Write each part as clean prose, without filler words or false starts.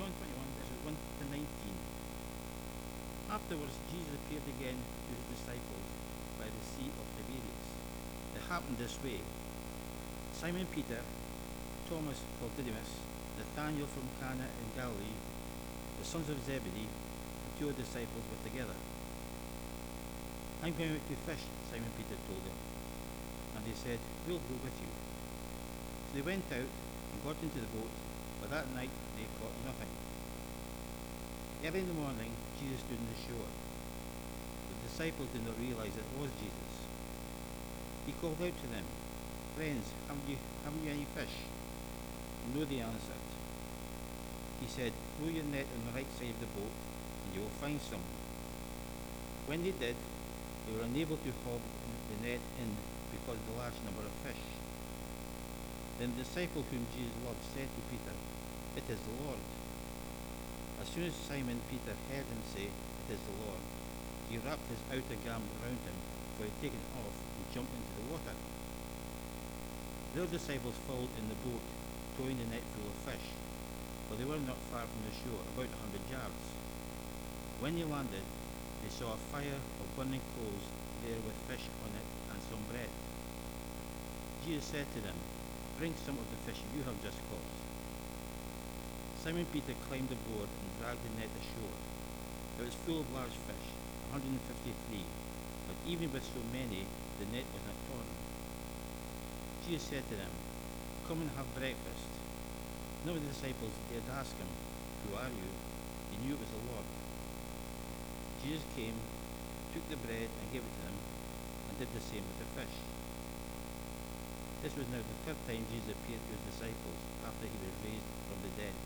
121, verses 1 to 19. Afterwards, Jesus appeared again to his disciples by the Sea of Tiberias. It happened this way. Simon Peter, Thomas called Didymus, Nathanael from Cana in Galilee, the sons of Zebedee, and 2 disciples were together. I'm going out to fish, Simon Peter told them. And they said, we'll go with you. So they went out and got into the boat, but that night they caught nothing. Early in the morning, Jesus stood on the shore. The disciples did not realize it was Jesus. He called out to them, friends, haven't you any fish? No, they answered. He said, throw your net on the right side of the boat, and you will find some. When they did, they were unable to haul the net in because of the large number of fish. Then the disciple whom Jesus loved said to Peter, it is the Lord. As soon as Simon Peter heard him say, it is the Lord, he wrapped his outer garment around him, for he had taken it off, and jumped into the water. The other disciples followed in the boat, towing the net full of fish, for they were not far from the shore, about 100 yards. When they landed, they saw a fire of burning coals there with fish on it and some bread. Jesus said to them, bring some of the fish you have just caught. Simon Peter climbed aboard and dragged the net ashore. It was full of large fish, 153, but even with so many, the net was not torn. Jesus said to them, come and have breakfast. None of the disciples dared ask him, who are you? He knew it was the Lord. Jesus came, took the bread and gave it to them, and did the same with the fish. This was now the third time Jesus appeared to his disciples after he was raised from the dead.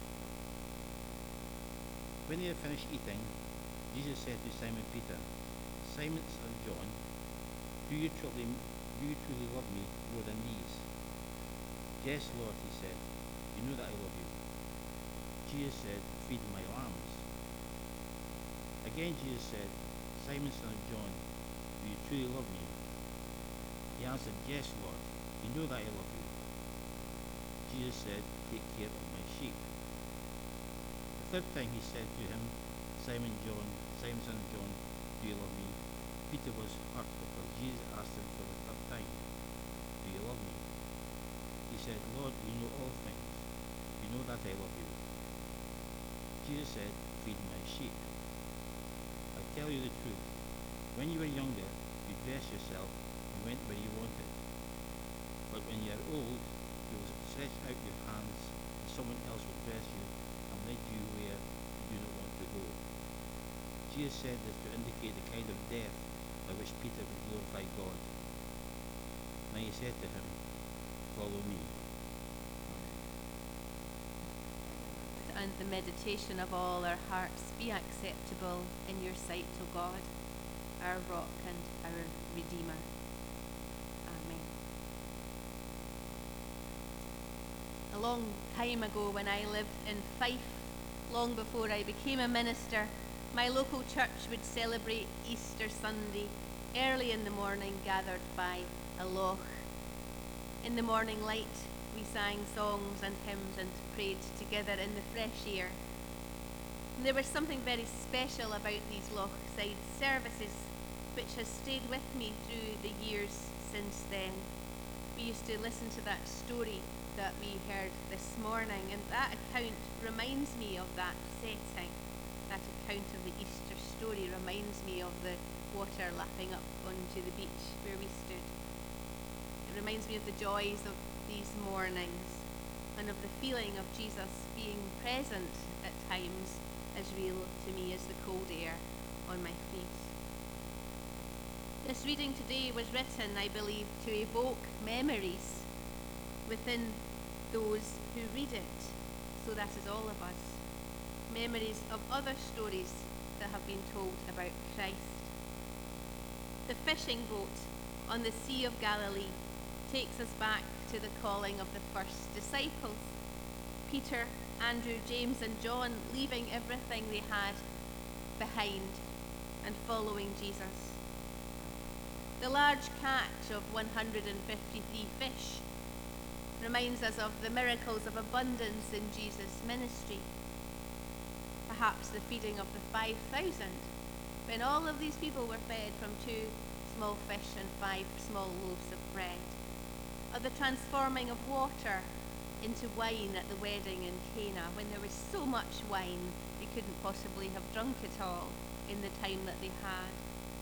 When they had finished eating, Jesus said to Simon Peter, Simon, son of John, do you truly love me more than these? Yes, Lord, he said, you know that I love you. Jesus said, feed my lambs. Again Jesus said, Simon, son of John, do you truly love me? He answered, yes, Lord, you know that I love you. Jesus said, take care of my sheep. The third time he said to him, Simon, son of John, do you love me? Peter was hurt because Jesus asked him for the third time, do you love me? He said, Lord, you know all things. You know that I love you. Jesus said, feed my sheep. I tell you the truth, when you were younger, you dressed yourself and went where you wanted. But when you are old, you will stretch out your hands, and someone else will dress you and lead you where you do not want to go. Jesus said this to indicate the kind of death by which Peter would glorify God. Then he said to him, follow me. And the meditation of all our hearts be acceptable in your sight, O God, our rock and our Redeemer. Amen. A long time ago, when I lived in Fife, long before I became a minister, my local church would celebrate Easter Sunday early in the morning, gathered by a loch. In the morning light, we sang songs and hymns and prayed together in the fresh air. And there was something very special about these lochside services, which has stayed with me through the years since then. We used to listen to that story that we heard this morning, and that account reminds me of that setting. That account of the Easter story reminds me of the water lapping up onto the beach where we stood. It reminds me of the joys of these mornings and of the feeling of Jesus being present at times as real to me as the cold air on my face. This reading today was written, I believe, to evoke memories within those who read it. So that is all of us. Memories of other stories that have been told about Christ. The fishing boat on the Sea of Galilee takes us back to the calling of the first disciples. Peter, Andrew, James and John leaving everything they had behind and following Jesus. The large catch of 153 fish reminds us of the miracles of abundance in Jesus' ministry. perhaps the feeding of the 5,000, when all of these people were fed from 2 small fish and 5 small loaves of bread. Or the transforming of water into wine at the wedding in Cana, when there was so much wine they couldn't possibly have drunk it all in the time that they had.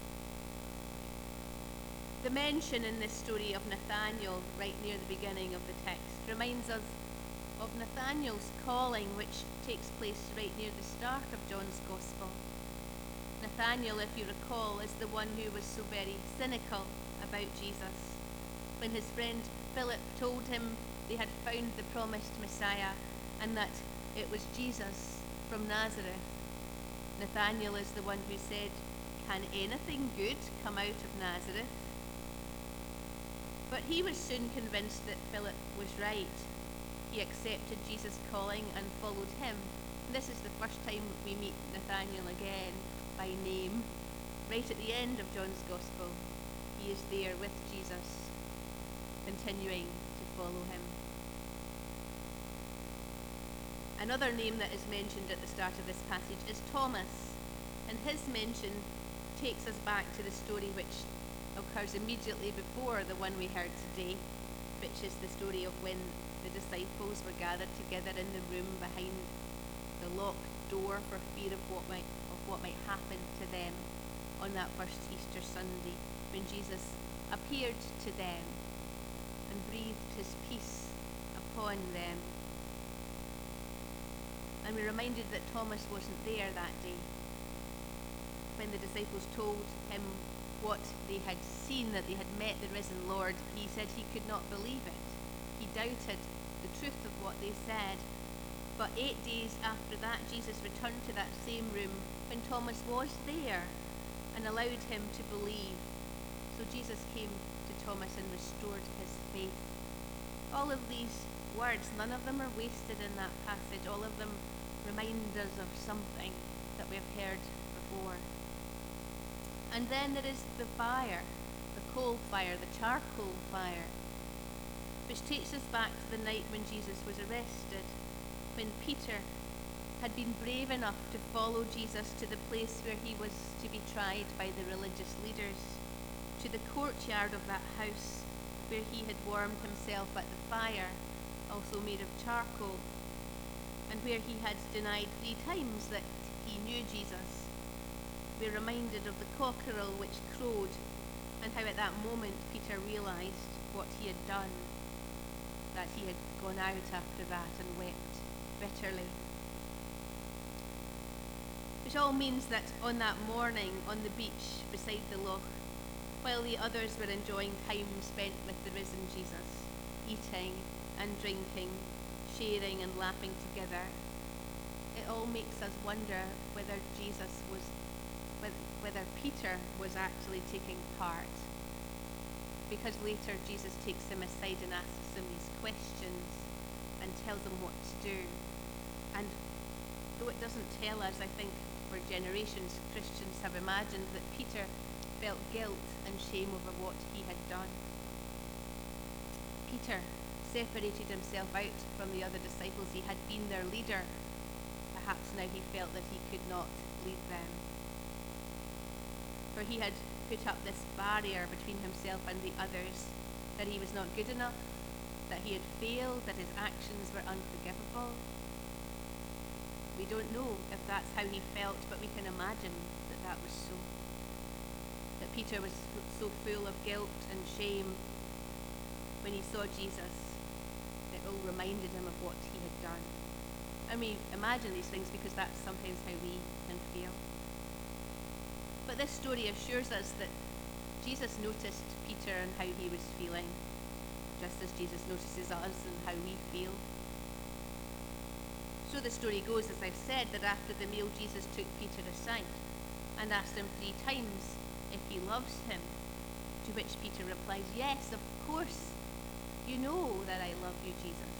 The mention in this story of Nathanael right near the beginning of the text reminds us of Nathanael's calling, which takes place right near the start of John's Gospel. Nathanael, if you recall, is the one who was so very cynical about Jesus. When his friend Philip told him they had found the promised Messiah and that it was Jesus from Nazareth, Nathanael is the one who said, "Can anything good come out of Nazareth?" But he was soon convinced that Philip was right. He accepted Jesus' calling and followed him. This is the first time we meet Nathanael again by name. Right at the end of John's Gospel, he is there with Jesus, continuing to follow him. Another name that is mentioned at the start of this passage is Thomas, and his mention takes us back to the story which occurs immediately before the one we heard today, which is the story of when the disciples were gathered together in the room behind the locked door for fear of what might happen to them on that first Easter Sunday, when Jesus appeared to them and breathed his peace upon them. And we're reminded that Thomas wasn't there that day. When the disciples told him what they had seen, that they had met the risen Lord, he said he could not believe it. He doubted the truth of what they said. But 8 days after that, Jesus returned to that same room when Thomas was there and allowed him to believe. So Jesus came to Thomas and restored his faith. All of these words, none of them are wasted in that passage. All of them remind us of something that we have heard before. And then there is the fire, the coal fire, the charcoal fire, which takes us back to the night when Jesus was arrested, when Peter had been brave enough to follow Jesus to the place where he was to be tried by the religious leaders, to the courtyard of that house where he had warmed himself at the fire, also made of charcoal, and where he had denied 3 times that he knew Jesus. We're reminded of the cockerel which crowed, and how at that moment Peter realised what he had done, that he had gone out after that and wept bitterly. Which all means that on that morning on the beach beside the loch, while the others were enjoying time spent with the risen Jesus, eating and drinking, sharing and laughing together, it all makes us wonder whether Peter was actually taking part. Because later Jesus takes him aside and asks him these questions and tells him what to do. And though it doesn't tell us, I think for generations Christians have imagined that Peter felt guilt and shame over what he had done. Peter separated himself out from the other disciples. He had been their leader. Perhaps now he felt that he could not lead them. For he had put up this barrier between himself and the others, that he was not good enough, that he had failed, that his actions were unforgivable. We don't know if that's how he felt, but we can imagine that that was so. That Peter was so full of guilt and shame when he saw Jesus, it all reminded him of what he had done. And we imagine these things because that's sometimes how we can feel. But this story assures us that Jesus noticed Peter and how he was feeling, just as Jesus notices us and how we feel. So the story goes, as I've said, that after the meal Jesus took Peter aside and asked him 3 times if he loves him, to which Peter replies, "Yes, of course, you know that I love you, Jesus."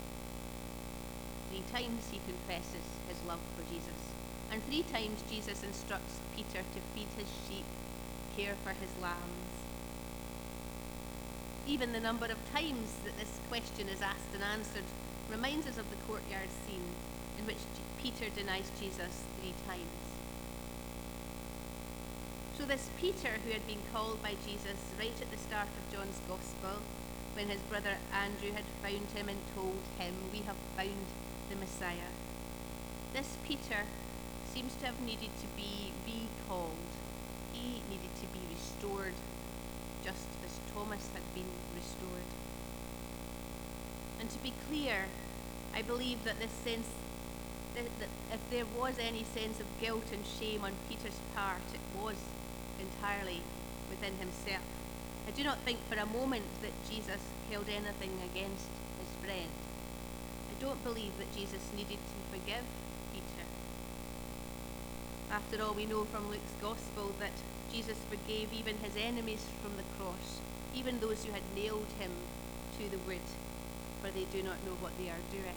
3 times he confesses his love for Jesus. And 3 times Jesus instructs Peter to feed his sheep, care for his lambs. Even the number of times that this question is asked and answered reminds us of the courtyard scene in which Peter denies Jesus 3 times. So this Peter, who had been called by Jesus right at the start of John's Gospel, when his brother Andrew had found him and told him, "We have found the Messiah," this Peter seems to have needed to be recalled. He needed to be restored, just as Thomas had been restored. And to be clear, I believe that this sense, that if there was any sense of guilt and shame on Peter's part, it was entirely within himself. I do not think for a moment that Jesus held anything against his friend. I don't believe that Jesus needed to forgive Peter. After all, we know from Luke's Gospel that Jesus forgave even his enemies from the cross, even those who had nailed him to the wood, for they do not know what they are doing.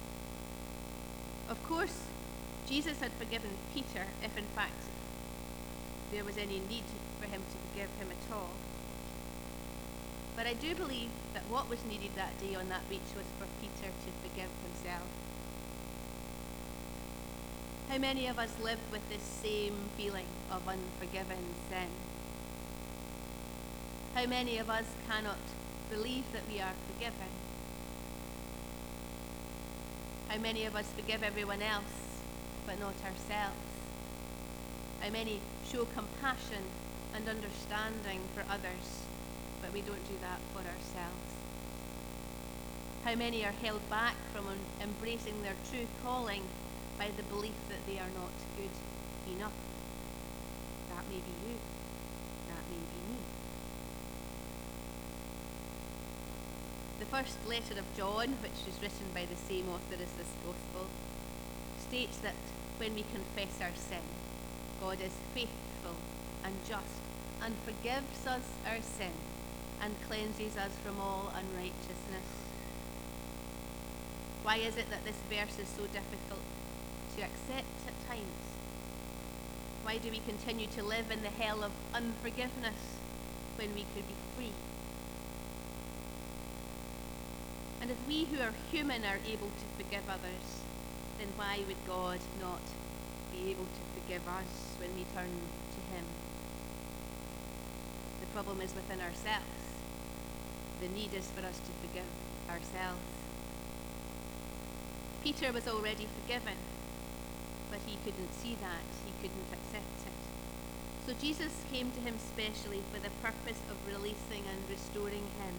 Of course, Jesus had forgiven Peter if in fact there was any need for him to forgive him at all. But I do believe that what was needed that day on that beach was for Peter to forgive himself. How many of us live with this same feeling of unforgiven sin? How many of us cannot believe that we are forgiven? How many of us forgive everyone else, but not ourselves? How many show compassion and understanding for others, but we don't do that for ourselves? How many are held back from embracing their true calling by the belief that they are not good enough? That may be you. That may be me. The first letter of John, which is written by the same author as this Gospel, states that when we confess our sin, God is faithful and just and forgives us our sin and cleanses us from all unrighteousness. Why is it that this verse is so difficult to accept at times? Why do we continue to live in the hell of unforgiveness when we could be free? And if we who are human are able to forgive others, then why would God not be able to forgive us when we turn to him? The problem is within ourselves. The need is for us to forgive ourselves. Peter was already forgiven, but he couldn't see that. He couldn't accept it. So Jesus came to him specially for the purpose of releasing and restoring him.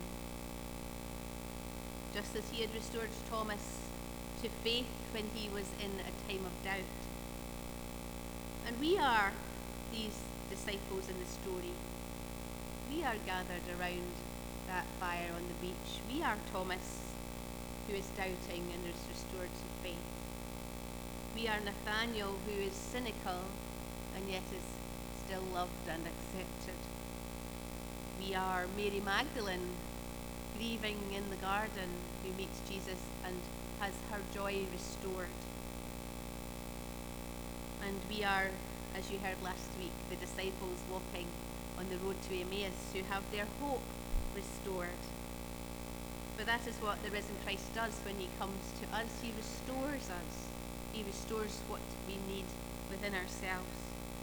Just as he had restored Thomas to faith when he was in a time of doubt. And we are these disciples in the story. We are gathered around that fire on the beach. We are Thomas, who is doubting and is restored to faith. We are Nathaniel, who is cynical and yet is still loved and accepted. We are Mary Magdalene, grieving in the garden, who meets Jesus and has her joy restored. And we are, as you heard last week, the disciples walking on the road to Emmaus, who have their hope restored. For that is what the risen Christ does when he comes to us. He restores us. He restores what we need within ourselves.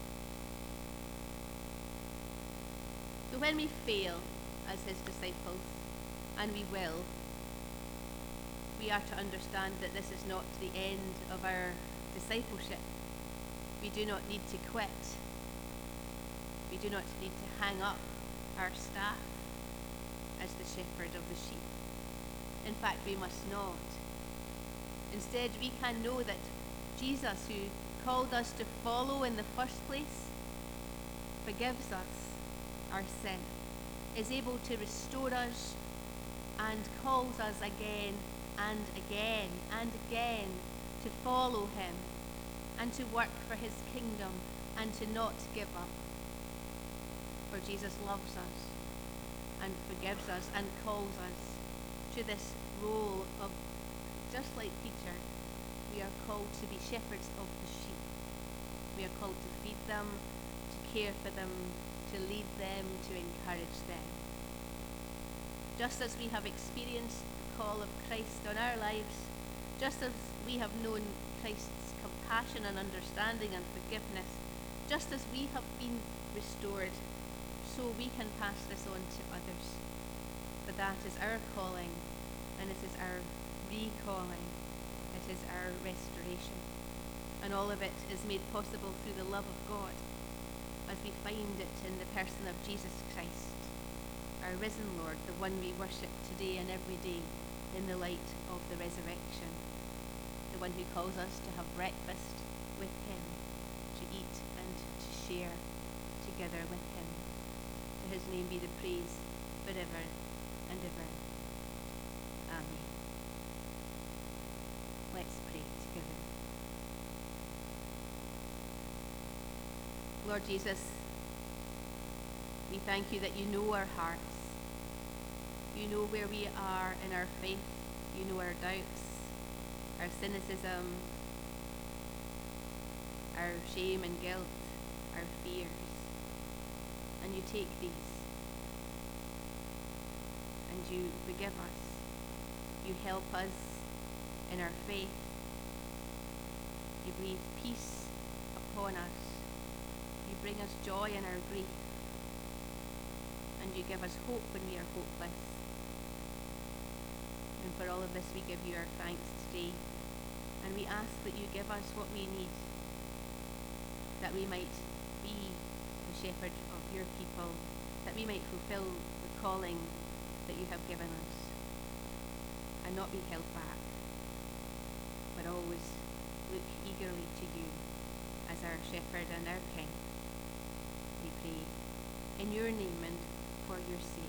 So when we fail as his disciples, and we will, we are to understand that this is not the end of our discipleship. We do not need to quit. We do not need to hang up our staff as the shepherd of the sheep. In fact, we must not. Instead, we can know that Jesus, who called us to follow in the first place, forgives us our sin, is able to restore us, and calls us again and again and again to follow him and to work for his kingdom and to not give up. For Jesus loves us and forgives us and calls us to this role of, just like Peter, we are called to be shepherds of the sheep. We are called to feed them, to care for them, to lead them, to encourage them. Just as we have experienced the call of Christ on our lives, just as we have known Christ's compassion and understanding and forgiveness, just as we have been restored, so we can pass this on to others. For that is our calling, and it is our recalling, it is our restoration. And all of it is made possible through the love of God, as we find it in the person of Jesus Christ, our risen Lord, the one we worship today and every day in the light of the resurrection, the one who calls us to have breakfast with him, to eat and to share together with him. To his name be the praise forever and ever. Amen. Let's pray together. Lord Jesus, we thank you that you know our hearts. You know where we are in our faith. You know our doubts, our cynicism, our shame and guilt, our fears. And you take these and you forgive us. You help us in our faith. You breathe peace upon us. You bring us joy in our grief. And you give us hope when we are hopeless. And for all of this we give you our thanks today. And we ask that you give us what we need, that we might be the shepherd of your people, that we might fulfill the calling that you have given us, and not be held back, but always look eagerly to you as our shepherd and our king. We pray in your name and for your sake.